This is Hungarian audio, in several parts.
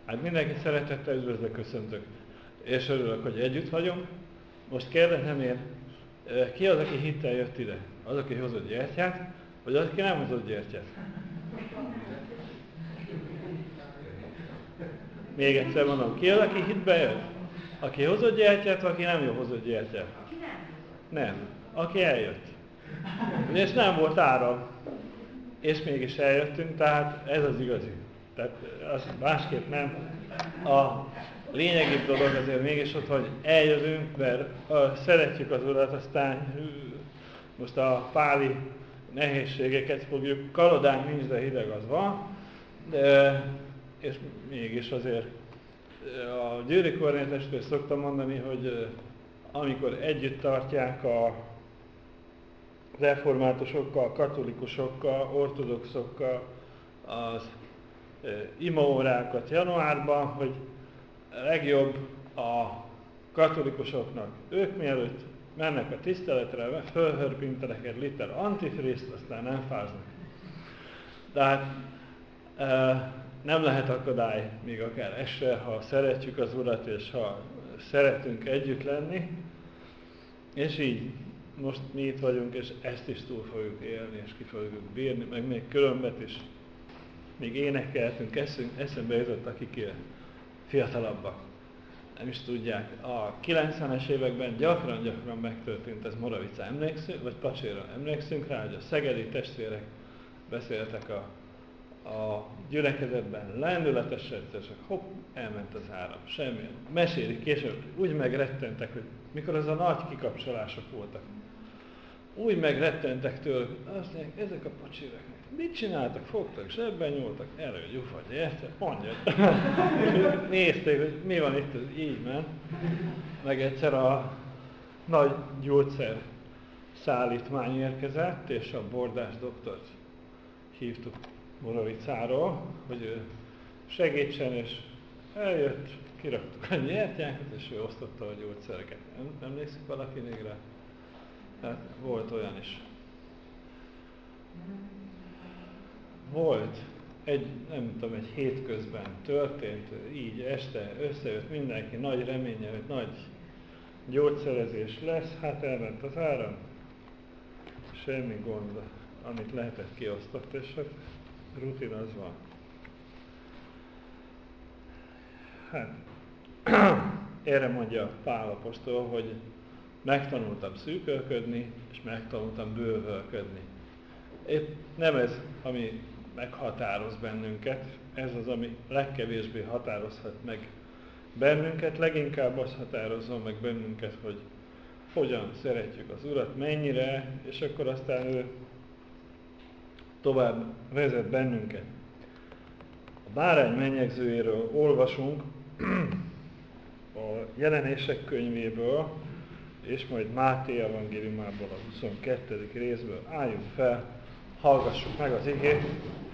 Hát mindenki szeretettel üdvözlök, köszöntök, és örülök, hogy együtt vagyunk. Most kérdezem én, ki az, aki hittel jött ide? Az, aki hozott gyertyát, vagy az, aki nem hozott gyertyát? Még egyszer mondom, ki az, aki hitbe jött? Aki hozott gyertyát, vagy aki nem hozott gyertyát? Nem, aki eljött. És nem volt áram. És mégis eljöttünk, tehát ez az igazi. Tehát az másképp nem. A lényegi dolog azért mégis ott, hogy eljövünk, mert szeretjük az Urat, aztán most a páli nehézségeket fogjuk, karodánk nincs, de hideg az van, és mégis azért a Győri Kornél testvér szoktam mondani, hogy amikor együtt tartják a reformátusokkal, katolikusokkal, ortodoxokkal az imaórákat januárban, hogy legjobb a katolikusoknak ők mielőtt mennek a tiszteletre, fölhörpintenek egy liter antifriszt, aztán nem fáznak. Tehát nem lehet akadály, még akár este, ha szeretjük az Urat, és ha szeretünk együtt lenni, és így most mi itt vagyunk, és ezt is túl fogjuk élni, és ki fogjuk bírni, meg még különbet is. Még énekeltünk, eszembe jutott, akik fiatalabbak. Nem is tudják. A 90-es években gyakran megtörtént ez Moravicán, emlékszünk, vagy Pacséra emlékszünk rá, hogy a szegedi testvérek beszéltek a gyülekezetben lendületesen, és hopp, elment az áram. Semmi. Mesélik később, úgy megrettentek, hogy mikor az a nagy kikapcsolások voltak. Úgy megrettentek tőle, azt mondják, ezek a pacsirek, mit csináltak? Fogtak, zsebben nyúltak, gyufagy, érte? Mondjad. Nézték, hogy mi van itt, ez így ment. Meg egyszer a nagy gyógyszer szállítmány érkezett, és a bordás doktort hívtuk Moravicáról, hogy ő segítsen, és eljött, kiraktuk a gyertyákat, és ő osztotta a gyógyszereket. Nem emlékszik valaki még rá? Hát volt olyan is. Volt egy hétközben történt, így este összejött mindenki nagy reménye, hogy nagy gyógyszerezés lesz, hát elment az áram, semmi gond, amit lehetett kiosztott, és a rutin az van. Hát, erre mondja Pál apostol, hogy megtanultam szűkölködni, és megtanultam bővölködni. Épp nem ez, ami meghatároz bennünket, ez az, ami legkevésbé határozhat meg bennünket, leginkább az határozza meg bennünket, hogy hogyan szeretjük az Urat, mennyire, és akkor aztán ő tovább vezet bennünket. A bárány mennyegzőjéről olvasunk a Jelenések könyvéből, és majd Máté evangéliumából a 22. részből. Álljunk fel, hallgassuk meg az igét.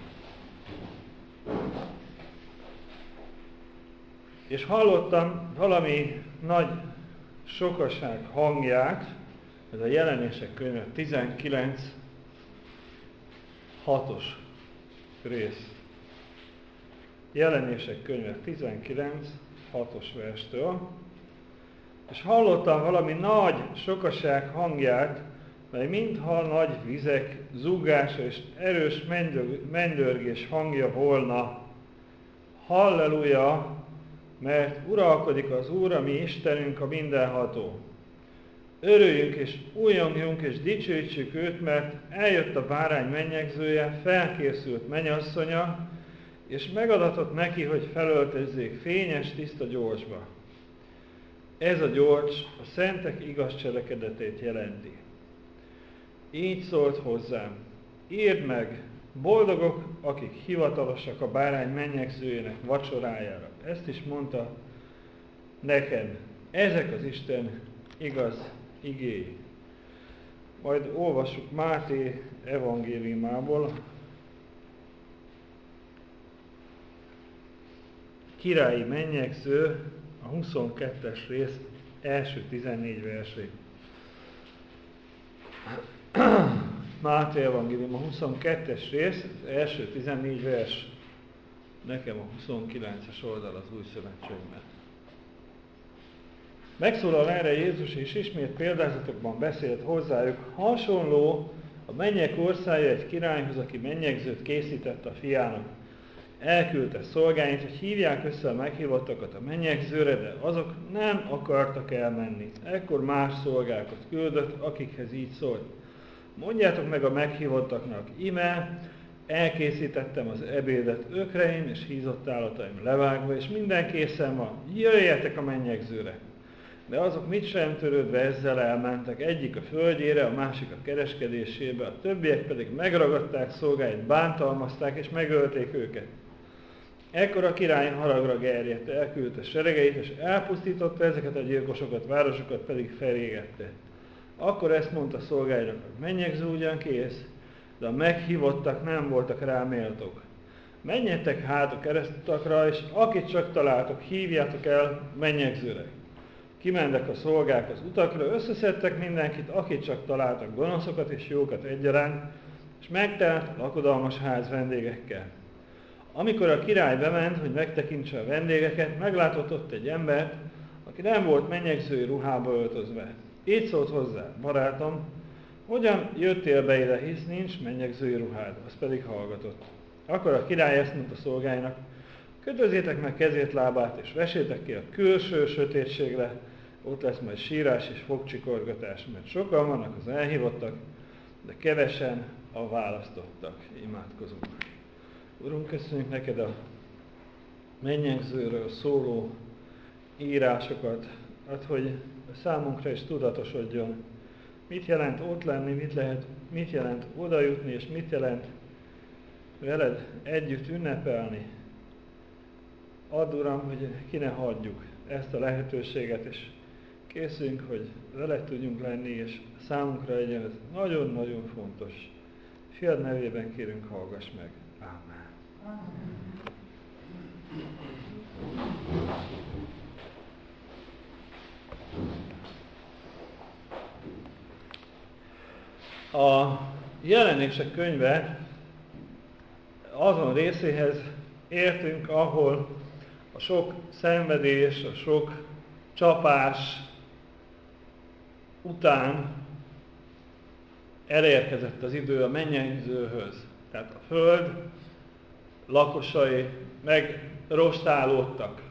És hallottam valami nagy sokaság hangját, ez a Jelenések könyve 19:6-os rész. Jelenések könyve 19:6-os verstől. És hallottam valami nagy sokaság hangját, mely mintha nagy vizek zúgása és erős mennydörgés hangja volna. Halleluja, mert uralkodik az Úr, a mi Istenünk, a mindenható. Örüljünk és újongjunk és dicsőítsük őt, mert eljött a bárány mennyegzője, felkészült mennyasszonya, és megadatott neki, hogy felöltözzék fényes, tiszta gyolcsba. Ez a gyolcs a szentek igaz cselekedetét jelenti. Így szólt hozzám, írd meg, boldogok, akik hivatalosak a bárány mennyegzőjének vacsorájára. Ezt is mondta nekem. Ezek az Isten igaz igéi. Majd olvassuk Máté evangéliumából, királyi mennyegző, a 22-es rész első 14 versét. Máté evangélium a 22-es rész, az első 14 vers. nekem a 29-es oldal az Új Szövetségben. Megszólal erre Jézus, és ismét példázatokban beszélt hozzájuk, hasonló a mennyek országa egy királyhoz, aki mennyegzőt készített a fiának. Elküldte szolgáit, hogy hívják össze a meghívottakat a mennyegzőre, de azok nem akartak elmenni. Ekkor más szolgákat küldött, akikhez így szólt. Mondjátok meg a meghívottaknak, ime, elkészítettem az ebédet ökreim és hízott állataim levágva, és minden készen van, jöjjetek a mennyegzőre. De azok mit sem törődve ezzel elmentek, egyik a földjére, a másik a kereskedésébe, a többiek pedig megragadták szolgáit, bántalmazták és megölték őket. Ekkor a király haragra gerjedt, elküldte seregeit, és elpusztította ezeket a gyilkosokat, városokat pedig felégette. Akkor ezt mondta szolgáinak, hogy mennyegző ugyan kész, de a meghívottak nem voltak rá méltók. Menjetek hát a keresztutakra, és akit csak találtok, hívjátok el mennyegzőre. Kimentek a szolgák az utakra, összeszedtek mindenkit, akit csak találtak, gonoszokat és jókat egyaránt, és megtelt a lakodalmas ház vendégekkel. Amikor a király bement, hogy megtekintse a vendégeket, meglátott ott egy embert, aki nem volt mennyegzői ruhába öltözve. Így szólt hozzá, barátom, hogyan jöttél be ide, hisz nincs mennyegzői ruhád? Az pedig hallgatott. Akkor a király ezt mondta szolgáinak, kötözzétek meg kezét, lábát, és vesétek ki a külső sötétségre, ott lesz majd sírás és fogcsikorgatás, mert sokan vannak az elhívottak, de kevesen a választottak. Imádkozunk. Urunk, köszönjük neked a mennyegzőről szóló írásokat, hogy számunkra is tudatosodjon, mit jelent ott lenni, mit jelent oda jutni, és mit jelent veled együtt ünnepelni. Add, Uram, hogy ki ne hagyjuk ezt a lehetőséget, és készüljünk, hogy veled tudjunk lenni, és számunkra legyen ez nagyon-nagyon fontos. Fiad nevében kérünk, hallgass meg. Ámen. A Jelenések könyve azon részéhez értünk, ahol a sok szenvedés, a sok csapás után elérkezett az idő a mennyegzőhöz. Tehát a föld lakosai megrostálódtak,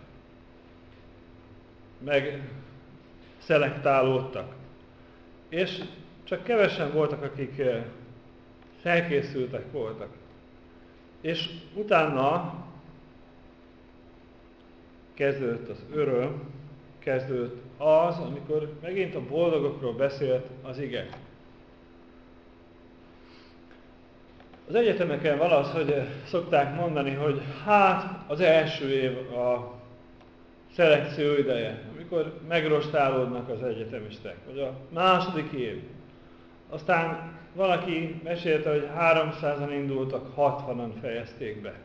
megszelektálódtak. És csak kevesen voltak, akik felkészültek voltak. És utána kezdődött az öröm, kezdődött az, amikor megint a boldogokról beszélt az ige. Az egyetemeken valahogy szokták mondani, hogy hát az első év a szelekció ideje, amikor megrostálódnak az egyetemisták, vagy a második év. Aztán valaki mesélte, hogy 300-an indultak, 60-an fejezték be.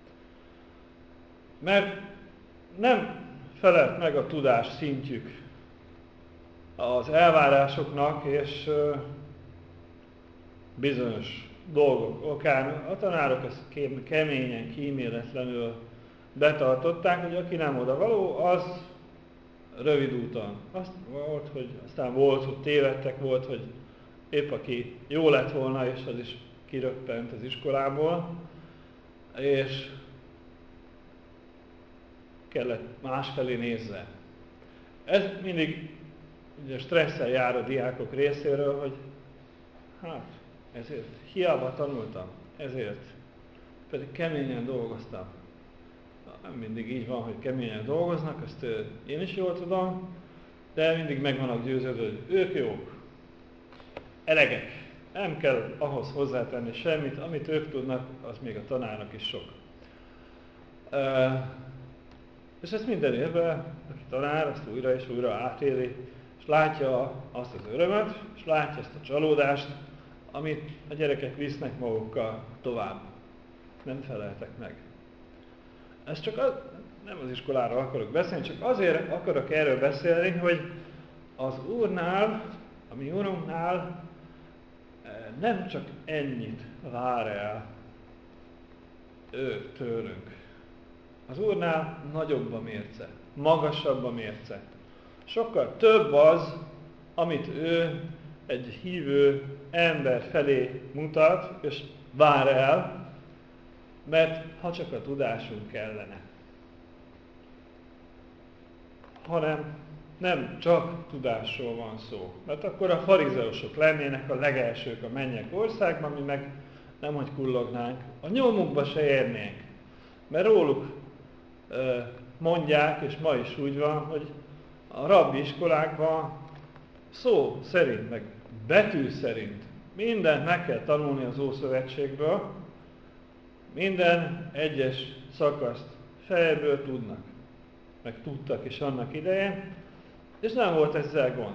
Mert nem felelt meg a tudás szintjük az elvárásoknak, és bizonyos dolgok okán a tanárok ezt keményen, kíméletlenül betartották, hogy aki nem odavaló, az rövid úton. Aztán volt, hogy tévedtek, volt, hogy épp aki jó lett volna, és az is kiröppent az iskolából, és kellett másfelé nézze. Ez mindig ugye stresszel jár a diákok részéről, hogy hát ezért hiába tanultam, ezért pedig keményen dolgoztam. Nem mindig így van, hogy keményen dolgoznak, ezt én is jól tudom, de mindig meg vannak győződve, hogy ők jók, elegek. Nem kell ahhoz hozzátenni semmit, amit ők tudnak, az még a tanárnak is sok. És ezt minden évben, aki tanár, azt újra és újra átéli, és látja azt az örömet, és látja ezt a csalódást, amit a gyerekek visznek magukkal tovább. Nem feleltek meg. Ez csak nem az iskolára akarok beszélni, csak azért akarok erről beszélni, hogy az Úrnál, a mi Urunknál nem csak ennyit vár el ő tőlünk, Az Úrnál nagyobb a mérce, magasabb a mérce. Sokkal több az, amit ő egy hívő ember felé mutat, és vár el, mert ha csak a tudásunk kellene. Hanem nem csak tudásról van szó. Mert akkor a farizeusok lennének a legelsők a mennyek országban, mi meg nemhogy kullognánk, a nyomukba se érnénk. Mert róluk mondják, és ma is úgy van, hogy a rabbi iskolákban szó szerint, meg betű szerint mindent meg kell tanulni az Ószövetségből, minden egyes szakaszt fejből tudnak, meg tudtak is annak idején, és nem volt ezzel gond.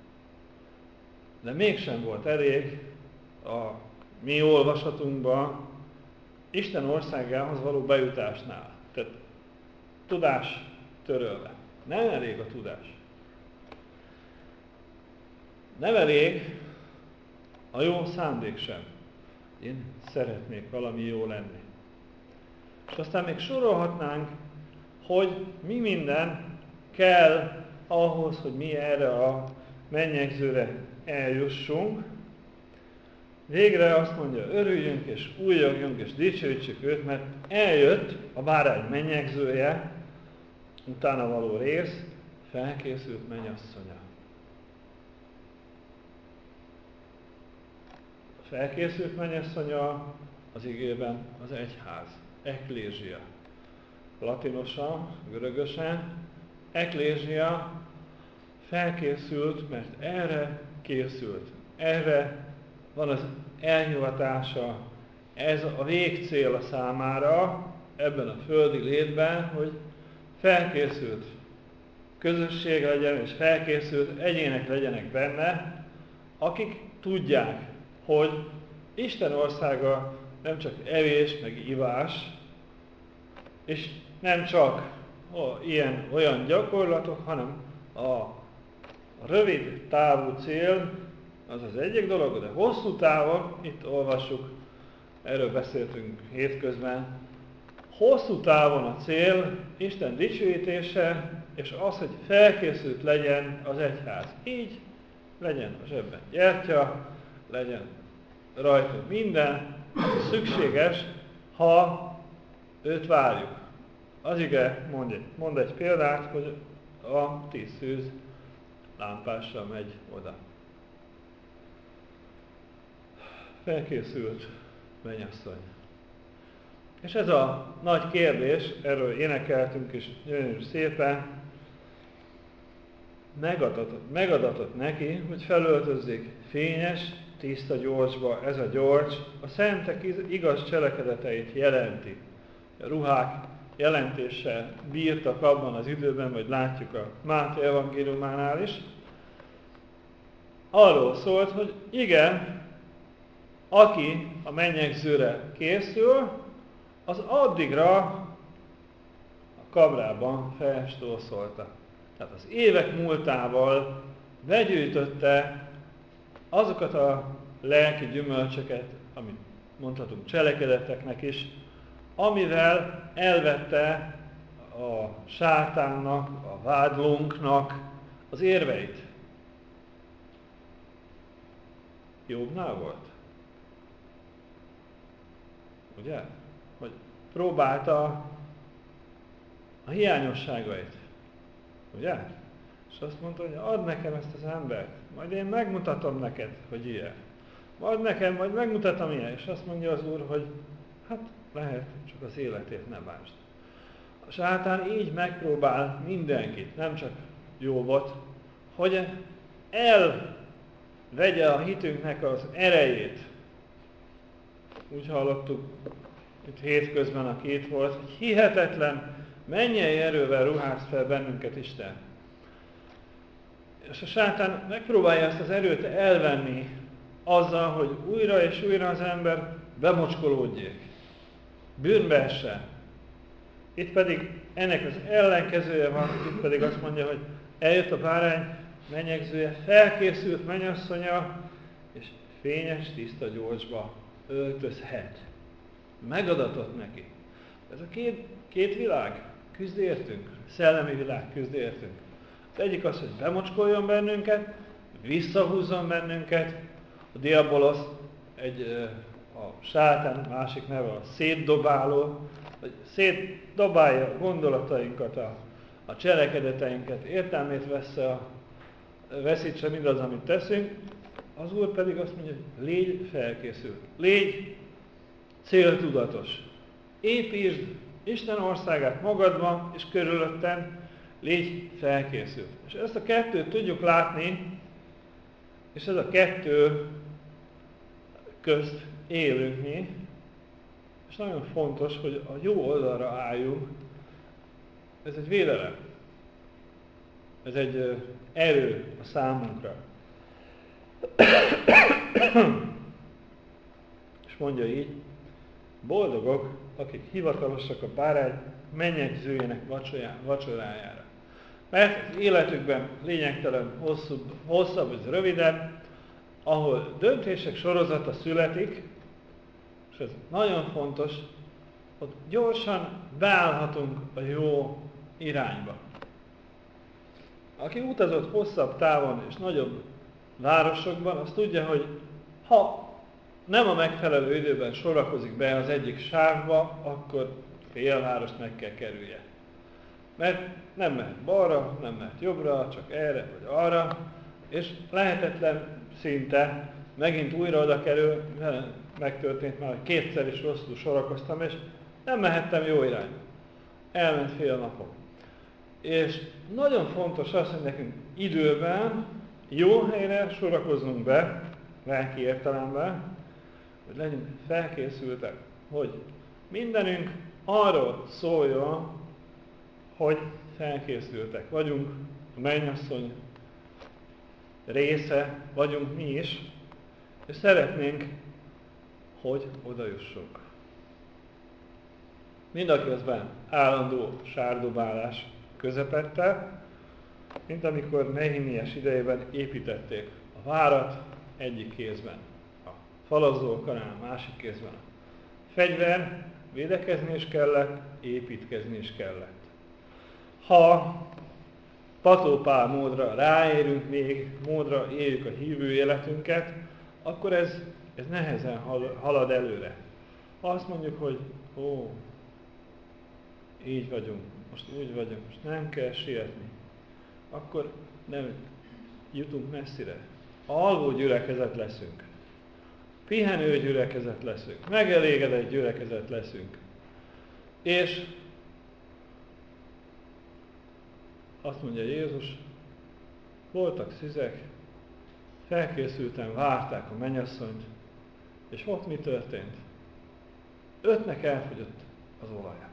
De mégsem volt elég a mi olvasatunkban Isten országához való bejutásnál. Tehát tudás törölve. Nem elég a tudás. Nem elég a jó szándék sem. Én szeretnék valami jó lenni. És aztán még sorolhatnánk, hogy mi minden kell ahhoz, hogy mi erre a mennyegzőre eljussunk. Végre azt mondja, örüljünk és újjogjunk és dicsőítsük őt, mert eljött a bárány mennyegzője, utána való rész, felkészült mennyasszonya. A felkészült mennyasszonya az igében az egyház, ekklézsia. Latinosan, görögösen, ekklézsia felkészült, mert erre készült. Erre van az elhivatása, ez a végcél a számára ebben a földi létben, hogy felkészült közösség legyen, és felkészült egyének legyenek benne, akik tudják, hogy Isten országa nem csak evés, meg ivás, és nem csak olyan gyakorlatok, hanem a rövid távú cél, az az egyik dolog, de hosszú távon, itt olvassuk, erről beszéltünk hétközben, hosszú távon a cél Isten dicsőítése, és az, hogy felkészült legyen az egyház. Így legyen a zsebben gyertya, legyen rajta minden, ami szükséges, ha őt várjuk. Az ige mond egy példát, hogy a 10 szűz lámpásra megy oda. Felkészült mennyasszony. És ez a nagy kérdés, erről énekeltünk is gyönyörű szépen, megadatott neki, hogy felöltözzék fényes, tiszta gyolcsba. Ez a gyolcs a szentek igaz cselekedeteit jelenti. A ruhák jelentéssel bírtak abban az időben, vagy látjuk a Máté evangéliumánál is. Arról szólt, hogy igen, aki a mennyegzőre készül, az addigra a kamrában felstószolta. Tehát az évek múltával begyűjtötte azokat a lelki gyümölcsöket, amit mondhatunk cselekedeteknek is, amivel elvette a sátánnak, a vádlónknak az érveit. Jobbnál volt? Ugye? Hogy próbálta a hiányosságait. Ugye? És azt mondta, hogy add nekem ezt az embert, majd én megmutatom neked, hogy ilyen. Add nekem, majd megmutatom ilyen. És azt mondja az Úr, hogy hát lehet, csak az életét ne bántsd. A sátán így megpróbál mindenkit, nem csak Jóbot, hogy elvegye a hitünknek az erejét. Úgy hallottuk, itt hétközben a két volt, hogy hihetetlen, mennyei erővel ruház fel bennünket Isten. És a sátán megpróbálja ezt az erőt elvenni azzal, hogy újra és újra az ember bemocskolódjék, bűnbe essen. Itt pedig ennek az ellenkezője van, itt pedig azt mondja, hogy eljött a bárány mennyegzője, felkészült mennyasszonya, és fényes, tiszta gyolcsba öltözhet. Megadatott neki. Ez a két világ küzd értünk, szellemi világ küzd értünk. Az egyik az, hogy bemocskoljon bennünket, visszahúzzon bennünket, a diabolosz, a sátán másik neve a szétdobáló, hogy szétdobálja a gondolatainkat, a cselekedeteinket, értelmét veszítse mindaz, amit teszünk, az Úr pedig azt mondja, hogy légy felkészült, légy céltudatos, építsd Isten országát magadban és körülötted, légy felkészült. És ezt a kettőt tudjuk látni, és ez a kettő közt élünk mi, és nagyon fontos, hogy a jó oldalra álljunk. Ez egy védelem. Ez egy erő a számunkra. És mondja így, boldogok, akik hivatalosak a bárány mennyegzőjének vacsorájára. Mert az életükben lényegtelen hosszabb vagy rövidebb, ahol döntések sorozata születik, és ez nagyon fontos, ott gyorsan beállhatunk a jó irányba. Aki utazott hosszabb távon és nagyobb városokban, az tudja, hogy ha nem a megfelelő időben sorakozik be az egyik sávba, akkor félvárost meg kell kerülje. Mert nem mehet balra, nem mehet jobbra, csak erre vagy arra, és lehetetlen szinte megint újra oda kerül, megtörtént már, hogy kétszer is rosszul sorakoztam, és nem mehettem jó irányba. Elment fél napom. És nagyon fontos az, hogy nekünk időben jó helyre sorakoznunk be, lelki értelemben, hogy legyünk felkészültek, hogy mindenünk arról szóljon, hogy felkészültek vagyunk, a mennyasszony része vagyunk mi is, és szeretnénk, hogy odajussunk. Mindaközben állandó sárdobálás közepette, mint amikor Nehemiás idejében építették a várat egyik kézben, a falazókanál másik kézben. A fegyver, védekezni is kellett, építkezni is kellett. Ha Pató Pál módra ráérünk még, módra éljük a hívő életünket, akkor ez nehezen halad előre. Ha azt mondjuk, hogy így vagyunk, most úgy vagyunk, most nem kell sietni, akkor nem jutunk messzire. Alvó gyülekezet leszünk. Pihenő gyülekezet leszünk. Megelégedett gyülekezet leszünk. És azt mondja Jézus, voltak szüzek, felkészülten várták a mennyasszonyt, és ott mi történt? 5-nek elfogyott az olaja.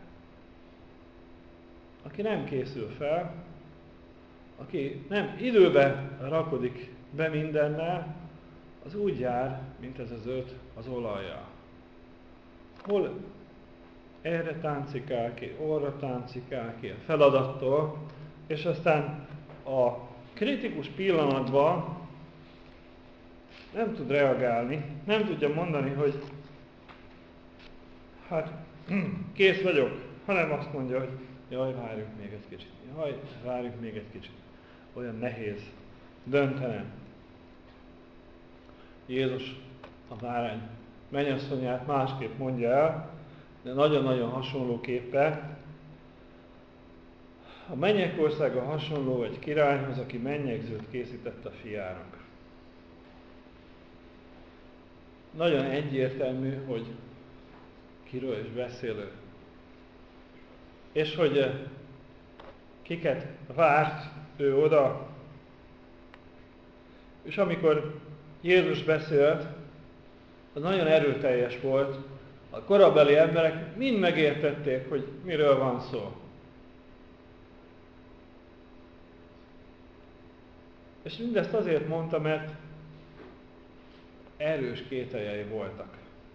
Aki nem készül fel, aki nem időben rakodik be mindennel, az úgy jár, mint ez az 5 az olajjal. Hol erre táncikál ki, orra táncikál ki a feladattól, és aztán a kritikus pillanatban nem tud reagálni, nem tudja mondani, hogy hát kész vagyok, hanem azt mondja, hogy jaj, várjunk még egy kicsit, jaj, várjunk még egy kicsit. Olyan nehéz döntenem. Jézus a bárány mennyasszonyát másképp mondja el, de nagyon-nagyon hasonlóképpen. A mennyek országa hasonló egy királyhoz, aki mennyegzőt készített a fiának. Nagyon egyértelmű, hogy kiről is beszélő. És hogy kiket várt ő oda. És amikor Jézus beszélt, az nagyon erőteljes volt. A korabeli emberek mind megértették, hogy miről van szó. És mindezt azért mondta, mert erős kételjei voltak.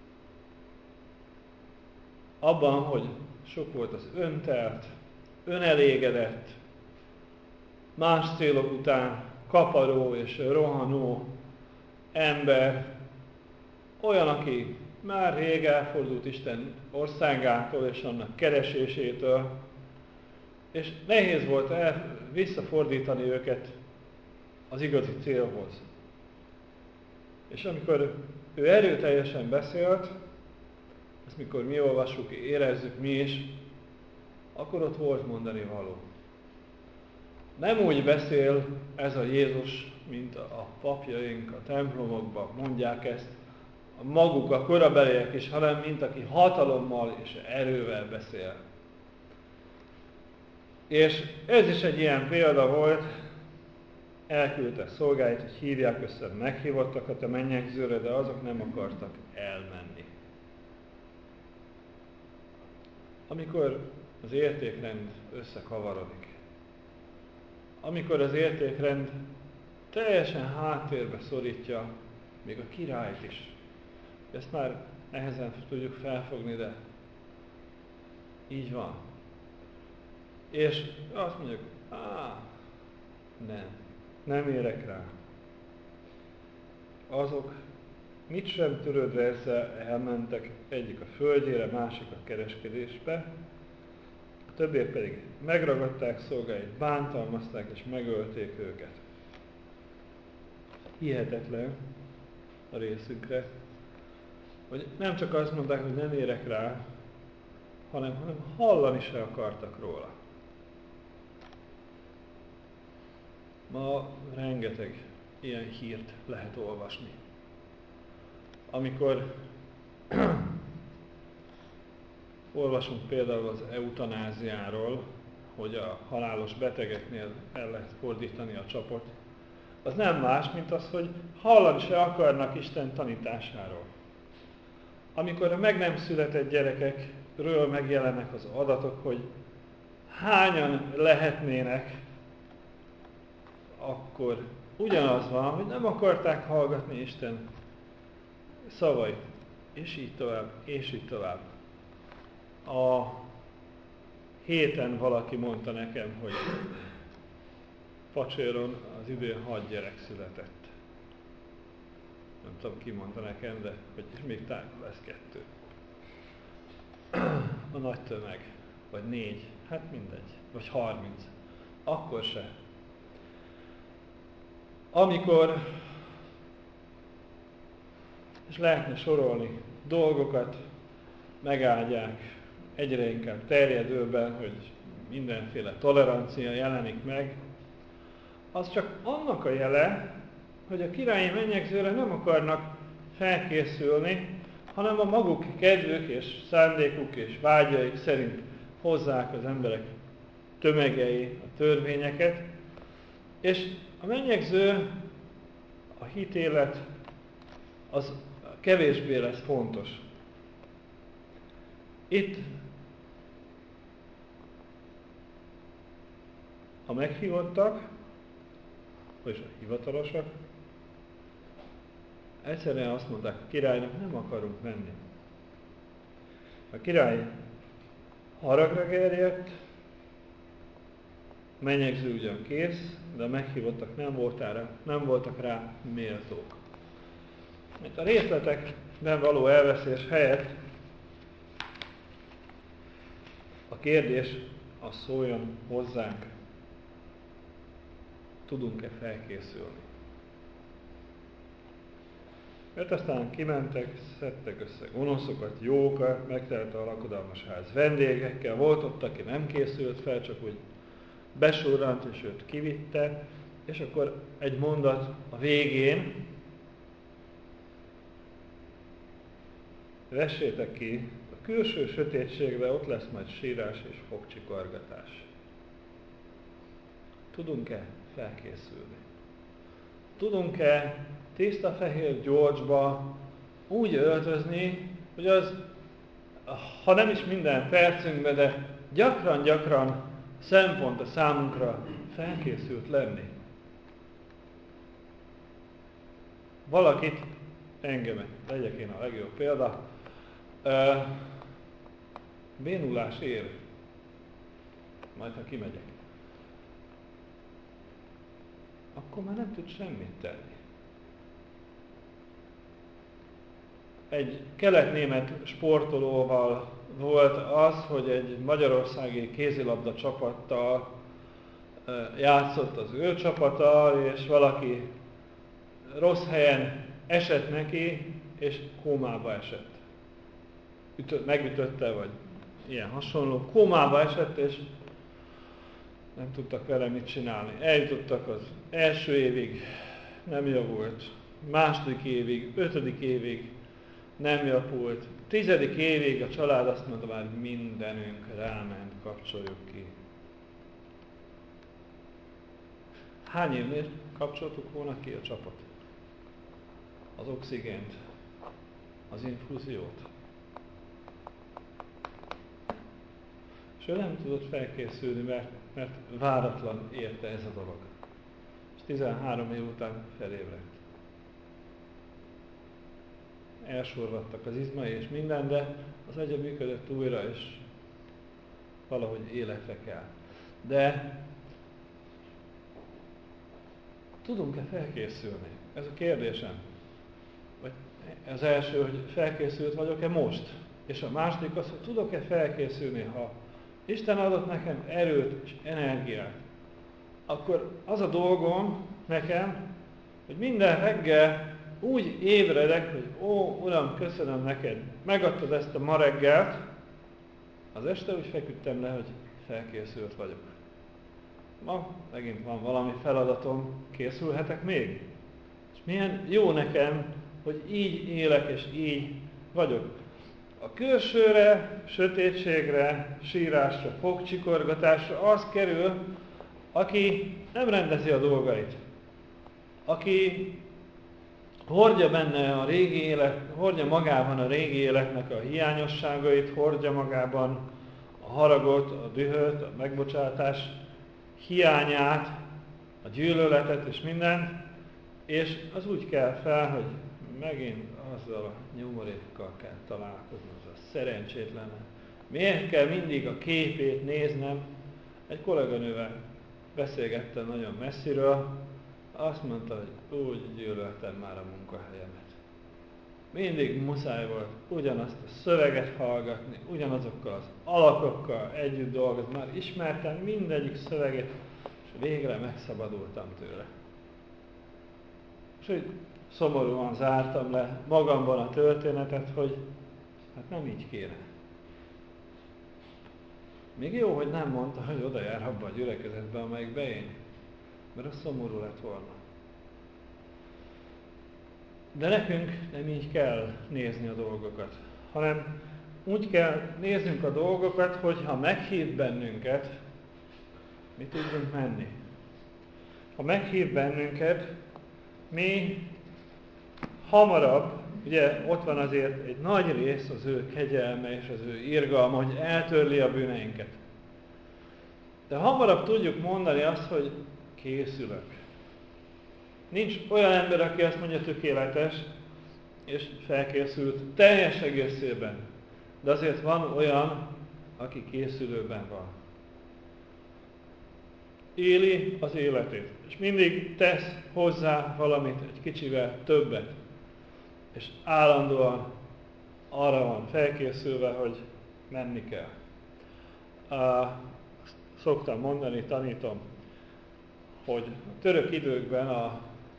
Abban, hogy sok volt az öntelt, önelégedett, más célok után kaparó és rohanó ember, olyan, aki már rég elfordult Isten országától és annak keresésétől, és nehéz volt visszafordítani őket az igazi célhoz. És amikor ő erőteljesen beszélt, ezt mikor mi olvassuk, érezzük mi is, akkor ott volt mondani való. Nem úgy beszél ez a Jézus, mint a papjaink a templomokban mondják ezt, a maguk, a korabeliek is, hanem mint aki hatalommal és erővel beszél. És ez is egy ilyen példa volt, elküldte szolgáit, hogy hívják össze meghívottakat a mennyegzőre, de azok nem akartak elmenni. Amikor az értékrend összekavarodik, amikor az értékrend teljesen háttérbe szorítja még a királyt is, ezt már nehezen tudjuk felfogni, de így van. És azt mondjuk, nem érek rá. Azok mit sem törődve ezzel elmentek, egyik a földjére, másik a kereskedésbe, a többiek pedig megragadták szolgáit, bántalmazták és megölték őket. Hihetetlen a részükre, hogy nem csak azt mondták, hogy nem érek rá, hanem hallani se akartak róla. Ma rengeteg ilyen hírt lehet olvasni. Amikor olvasunk például az eutanáziáról, hogy a halálos betegeknél el lehet fordítani a csapot, az nem más, mint az, hogy hallani se akarnak Isten tanításáról. Amikor a meg nem született gyerekekről megjelennek az adatok, hogy hányan lehetnének, akkor ugyanaz van, hogy nem akarták hallgatni Isten szavait. És így tovább, és így tovább. A héten valaki mondta nekem, hogy Pacséron az idén 6 gyerek született. Nem tudom, ki mondta nekem, de hogy még talán lesz 2. A nagy tömeg. Vagy 4. Hát mindegy. Vagy 30. Akkor se. Amikor, és lehetne sorolni dolgokat, megáldják egyre inkább terjedőben, hogy mindenféle tolerancia jelenik meg, az csak annak a jele, hogy a királyi mennyegzőre nem akarnak felkészülni, hanem a maguk kedvük és szándékuk és vágyaik szerint hozzák az emberek tömegei a törvényeket, és a mennyegző, a hitélet, az kevésbé lesz fontos. Itt a meghívottak, vagyis a hivatalosak, egyszerűen azt mondták a királynak, nem akarunk menni. A király haragra gerjedt, mennyegző ugyan kész, de a meghívottak nem voltak rá méltók. Itt a részletekben való elveszés helyett a kérdés az szóljon hozzánk. Tudunk-e felkészülni? Mert aztán kimentek, szedtek össze gonoszokat, jókat, megtelte a lakodalmas ház vendégekkel, volt ott, aki nem készült fel, csak úgy besurrant és őt kivitte, és akkor egy mondat a végén, vessétek ki, a külső sötétségben ott lesz majd sírás és fogcsikorgatás. Tudunk-e felkészülni? Tudunk-e tiszta fehér George-ba úgy öltözni, hogy az, ha nem is minden percünkben, de gyakran-gyakran szempont a számunkra felkészült lenni. Valakit, engemet, legyek én a legjobb példa, bénulás ér, majd ha kimegyek. Akkor már nem tud semmit tenni. egy kelet-német sportolóval volt az, hogy egy magyarországi kézilabda csapattal játszott az ő csapata, és valaki rossz helyen esett neki, és kómába esett. Megütötte, vagy ilyen hasonló. Kómába esett, és nem tudtak vele mit csinálni. Eljutottak az első évig, nem javult. Második évig, 5. évig nem javult. 10. évig a család azt mondta, már mindenünk ráment, kapcsoljuk ki. Hány évnél kapcsoltuk volna ki a csapat? Az oxigént, az infúziót. És ő nem tudott felkészülni, mert váratlan érte ez a dolog. És 13 év után felébredt. Elsorvadtak az izmai és minden, de az agya működött újra, és valahogy életre kell. De tudunk-e felkészülni? Ez a kérdésem. Vagy az első, hogy felkészült vagyok-e most? És a második az, hogy tudok-e felkészülni, ha Isten adott nekem erőt és energiát, akkor az a dolgom nekem, hogy minden reggel úgy ébredek, hogy ó, Uram, köszönöm neked, megadtad ezt a ma reggelt, az este úgy feküdtem le, hogy felkészült vagyok. Ma megint van valami feladatom, készülhetek még? És milyen jó nekem, hogy így élek és így vagyok. A külsőre, sötétségre, sírásra, fogcsikorgatásra az kerül, aki nem rendezi a dolgait. Aki hordja benne a régi élet, hordja magában a régi életnek a hiányosságait, hordja magában a haragot, a dühöt, a megbocsátás hiányát, a gyűlöletet és mindent, és az úgy kell fel, hogy megint azzal a nyomorékkal kell találkozni, az a szerencsétlen. Miért kell mindig a képét néznem? Egy kolléganővel beszélgettem nagyon messziről, azt mondta, hogy úgy gyűlöltem már a munkahelyemet. Mindig muszáj volt ugyanazt a szöveget hallgatni, ugyanazokkal az alakokkal együtt dolgozni. Már ismertem mindegyik szöveget, és végre megszabadultam tőle. És hogy szomorúan zártam le magamban a történetet, hogy hát nem így kéne. Még jó, hogy nem mondta, hogy oda jár abba a gyülekezetbe, amelyikbe én, mert az szomorú lett volna. De nekünk nem így kell nézni a dolgokat, hanem úgy kell néznünk a dolgokat, hogy ha meghív bennünket, mi tudjunk menni. Ha meghív bennünket, mi hamarabb, ugye ott van azért egy nagy rész az ő kegyelme és az ő irgalma, hogy eltörli a bűneinket. De hamarabb tudjuk mondani azt, hogy készülök. Nincs olyan ember, aki azt mondja tökéletes, és felkészült teljes egészében. De azért van olyan, aki készülőben van. Éli az életét, és mindig tesz hozzá valamit, egy kicsivel többet. És állandóan arra van felkészülve, hogy menni kell. Szoktam mondani, tanítom, hogy a török időkben a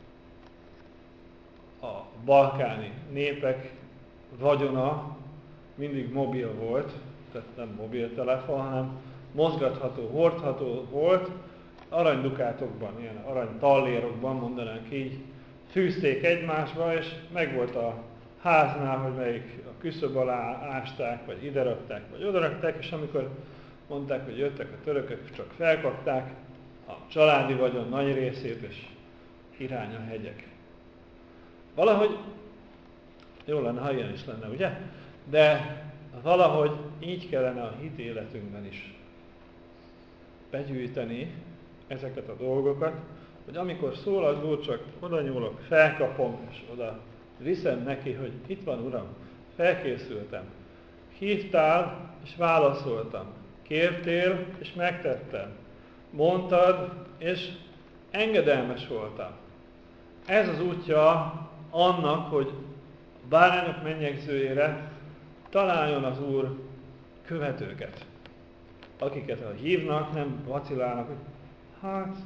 balkáni népek vagyona mindig mobil volt, tehát nem mobiltelefon, hanem mozgatható, hordható volt, aranydukátokban, ilyen aranytallérokban, mondanánk így, fűzték egymásba, és megvolt a háznál, hogy melyik a küszöb alá ásták, vagy ide rakták, vagy oda rakták, és amikor mondták, hogy jöttek a törökök, csak felkapták a családi vagyon nagy részét, és irány a hegyek. Valahogy jó lenne, ha ilyen is lenne, ugye? De valahogy így kellene a hit életünkben is begyűjteni ezeket a dolgokat, hogy amikor szól az Úr, csak oda nyúlok, felkapom, és oda viszem neki, hogy itt van, Uram, felkészültem. Hívtál, és válaszoltam. Kértél, és megtettem. Mondtad, és engedelmes voltam. Ez az útja annak, hogy a bárányok mennyegzőjére találjon az Úr követőket, akiket ha hívnak, nem vacilálnak, hogy hát,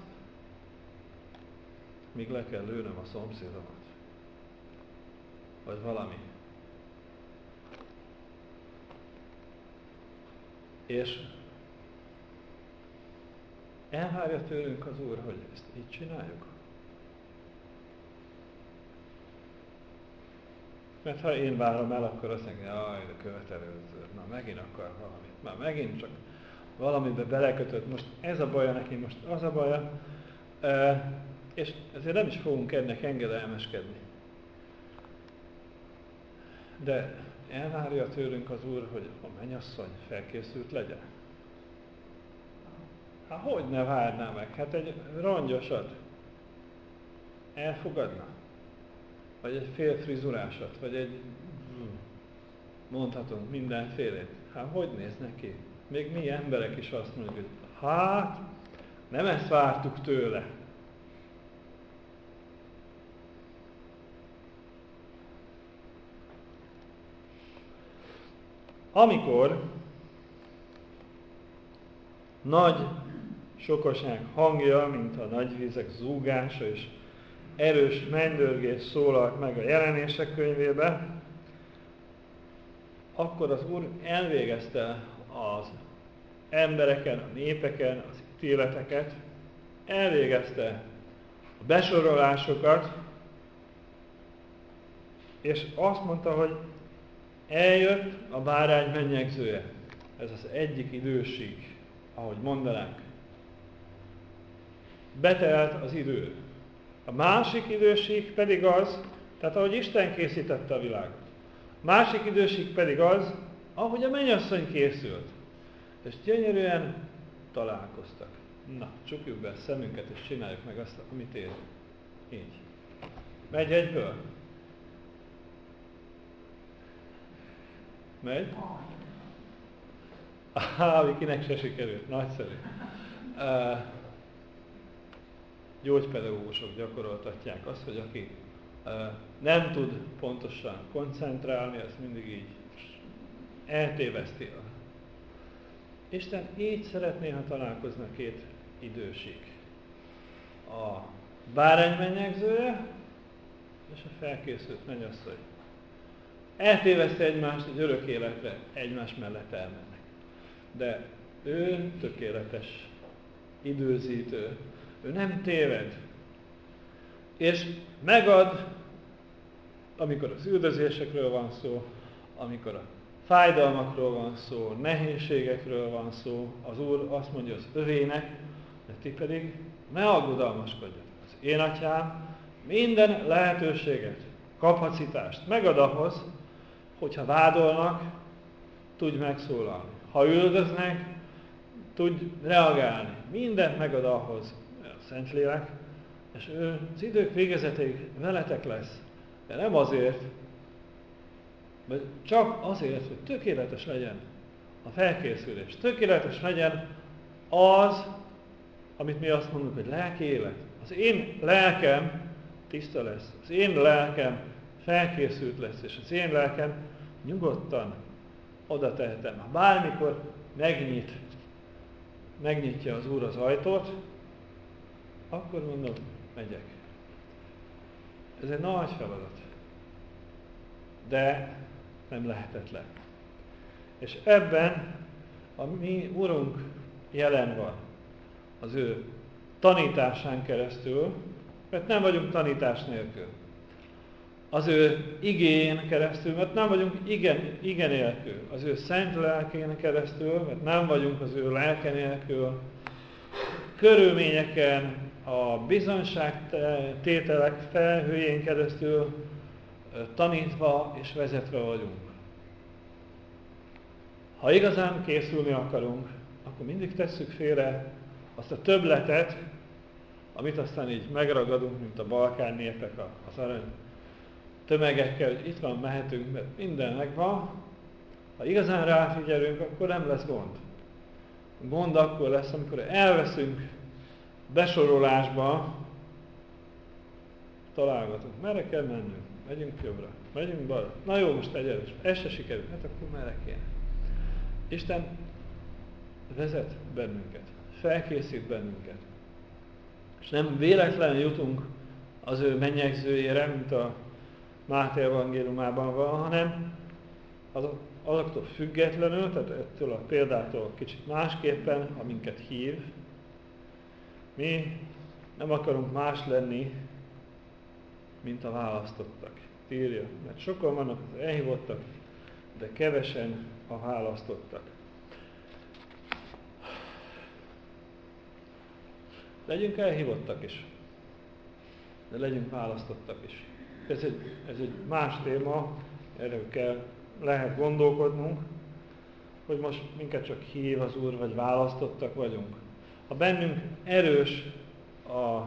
még le kell lőnöm a szomszédomat. Vagy valami. És elvárja tőlünk az Úr, hogy ezt így csináljuk. Mert ha én várom el, akkor azt mondja, jaj, de követelőző, na megint akar valamit, már megint csak valamibe belekötött, most ez a baja neki, most az a baja, és ezért nem is fogunk ennek engedelmeskedni. De elvárja tőlünk az Úr, hogy a mennyasszony felkészült legyen. Hát hogy ne várná meg? Hát egy rongyosat elfogadna? Vagy egy fél frizurásat? Vagy egy, mondhatunk mindenfélét. Hát hogy néz neki? Még mi emberek is azt mondjuk, hogy hát nem ezt vártuk tőle. Amikor nagy sokaság hangja, mint a nagy vizek zúgása és erős mennydörgés szólalt meg a Jelenések könyvébe, akkor az Úr elvégezte az embereken, a népeken, az ítéleteket, elvégezte a besorolásokat, és azt mondta, hogy eljött a bárány mennyegzője. Ez az egyik időség, ahogy mondanánk. Betelt az idő. A másik időség pedig az, tehát ahogy Isten készítette a világot. A másik időség pedig az, ahogy a mennyasszony készült. És gyönyörűen találkoztak. Na, csukjuk be a szemünket, és csináljuk meg azt, amit érünk. Így. Megy egyből? Megy? Kinek se sikerült. Nagyszerű. Gyógypedagógusok gyakoroltatják azt, hogy aki nem tud pontosan koncentrálni, az mindig így eltéveszti. Isten így szeretné, ha találkozna két időség. A bárány mennyegzője és a felkészült mennyasszony. Eltéveszti egymást, egy örök életre egymás mellett elmennek. De ő tökéletes időzítő. Ő nem téved. És megad, amikor az üldözésekről van szó, amikor a fájdalmakról van szó, nehézségekről van szó, az Úr azt mondja az övének, de ti pedig ne aggodalmaskodjatok. Az én atyám minden lehetőséget, kapacitást megad ahhoz, hogyha vádolnak, tudj megszólalni. Ha üldöznek, tudj reagálni. Mindent megad ahhoz a Szentlélek, és ő az idők végezetéig veletek lesz. De nem azért, vagy csak azért, hogy tökéletes legyen a felkészülés. Tökéletes legyen az, amit mi azt mondjuk, hogy lelki élet. Az én lelkem tiszta lesz. Az én lelkem felkészült lesz, és az én lelkem nyugodtan oda tehetem. Ha bármikor megnyitja az Úr az ajtót, akkor mondom, megyek. Ez egy nagy feladat. De nem lehetetlen. És ebben a mi Urunk jelen van. Az ő tanításán keresztül, mert nem vagyunk tanítás nélkül. Az ő igén keresztül, mert nem vagyunk ige nélkül. Az ő szent lelkén keresztül, mert nem vagyunk az ő lelke nélkül. Körülményeken, a bizonyságtételek felhőjén keresztül tanítva és vezetve vagyunk. Ha igazán készülni akarunk, akkor mindig tesszük félre azt a többletet, amit aztán így megragadunk, mint a balkán népek az arany tömegekkel, hogy itt van, mehetünk, mert minden megvan. Ha igazán ráfigyelünk, akkor nem lesz gond. A gond akkor lesz, amikor elveszünk besorolásba, találgatunk, merre kell mennünk, megyünk jobbra, megyünk balra. Na jó, most egyenes, ez se sikerült, hát akkor merre kéne. Isten vezet bennünket, felkészít bennünket. És nem véletlenül jutunk az ő mennyegzőjére, mint a Máté evangéliumában van, hanem azoktól függetlenül, tehát ettől a példától kicsit másképpen, aminket hív. Mi nem akarunk más lenni, mint a választottak. Írja, mert sokan vannak az elhívottak, de kevesen a választottak. Legyünk elhívottak is, de legyünk választottak is. Ez egy más téma, erről lehet gondolkodnunk, hogy most minket csak hív az Úr, vagy választottak vagyunk. Ha bennünk erős a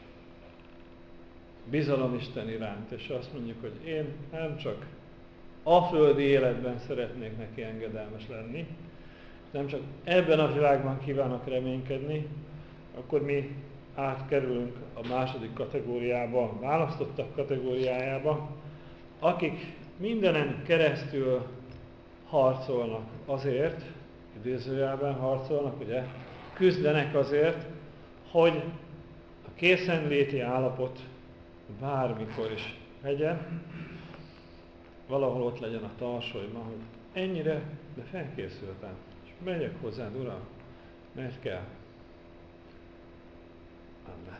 bizalom Isten iránt, és azt mondjuk, hogy én nem csak a földi életben szeretnék neki engedelmes lenni, nem csak ebben a világban kívánok reménykedni, akkor mi átkerülünk a második kategóriába, a választottak kategóriájába, akik mindenen keresztül harcolnak azért, idézőjelben harcolnak, ugye, küzdenek azért, hogy a készenléti állapot bármikor is legyen, valahol ott legyen a tarsolyban, hogy ennyire, de felkészültem, és megyek hozzád, Uram, mert kell. Amen.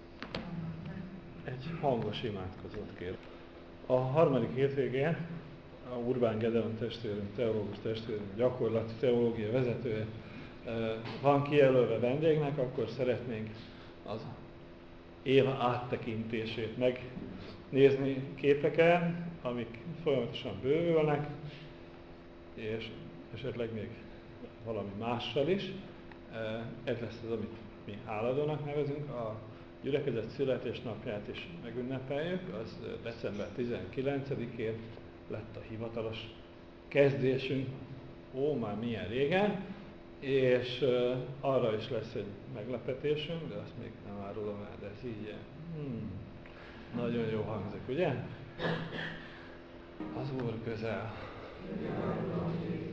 Egy hangos imádkozót kér. A harmadik hétvégén a Urbán Gedeon testvérünk, teológus testvérünk, gyakorlati teológia vezetője van kijelölve vendégnek, akkor szeretnénk az év áttekintését megnézni képeken, amik folyamatosan bővülnek, és esetleg még valami mással is. Ez lesz az, amit mi háladónak nevezünk. A gyülekezet születésnapját is megünnepeljük, az december 19-én lett a hivatalos kezdésünk, már milyen régen, és arra is lesz egy meglepetésünk, de azt még nem árulom el, de ez így nagyon jó hangzik, ugye? Az Úr közel.